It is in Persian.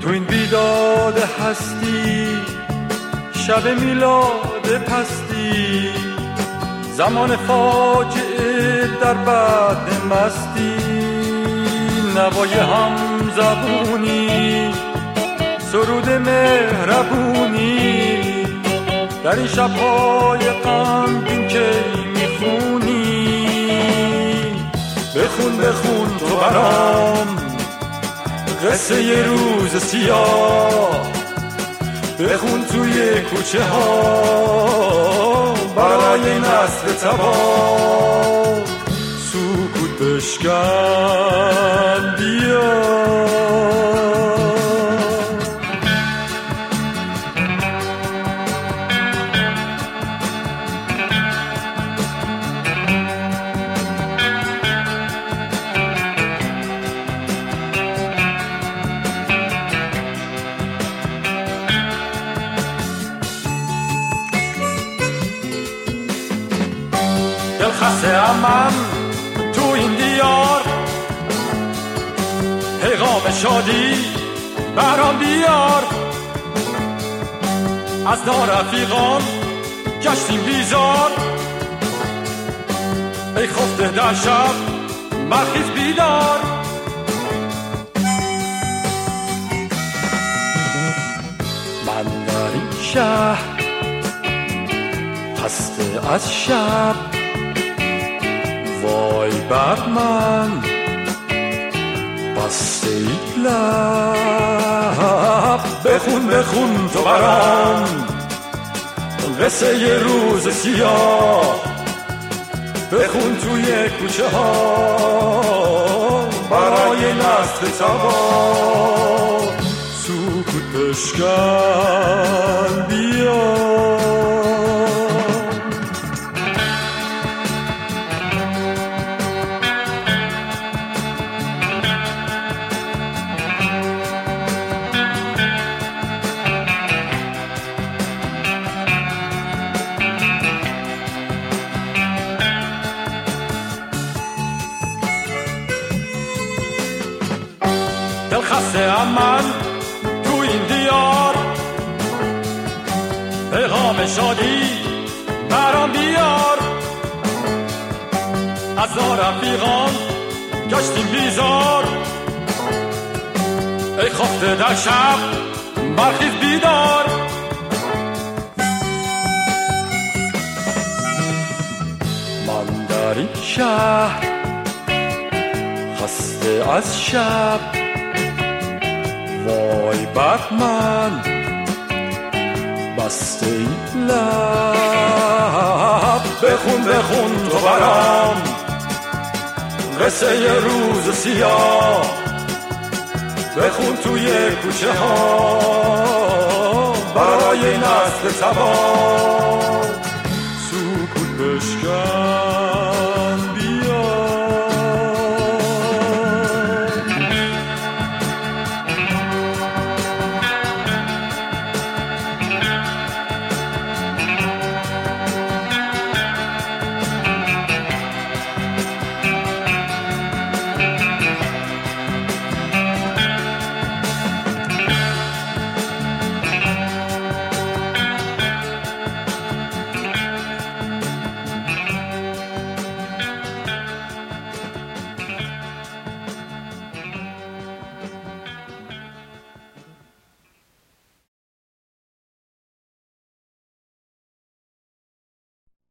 تو این بیداد هستی، شب میلاد پستی، زمان فاجعه در بعد مستی، نوای هم زبونی، سرود مهربونی، در این شب‌های غمگین که میخونی. بخون بخون تو برام قصه ی روز سیاه، بخون توی کوچه ها برای نسل تباه. سکوت بشکن بیا، دلخسته من تو این دیار، پیغام شادی برام بیار. از نارفیقان گشتیم بیزار، ای خفته در شب برخیز بیدار. من در این شهر خسته از شب، وای بر من بسته ای لب. بخون بخون تو برام قصه ی روز سیاه، بخون توی کوچه ها برای نسل تباه. سکوت بشکن بیا، دلخسته من تو این دیار، پیغام شادی برام بیار. از نارفیقان گشتیم بیزار، ای خفته در شب برخیز بیدار. من در این شهر خسته از شب، وای بر من بسته ای لب. بخون بخون تو برام قصه ی روز سیاه، بخون توی کوچه ها برای نسل تباه. سکوت بشکن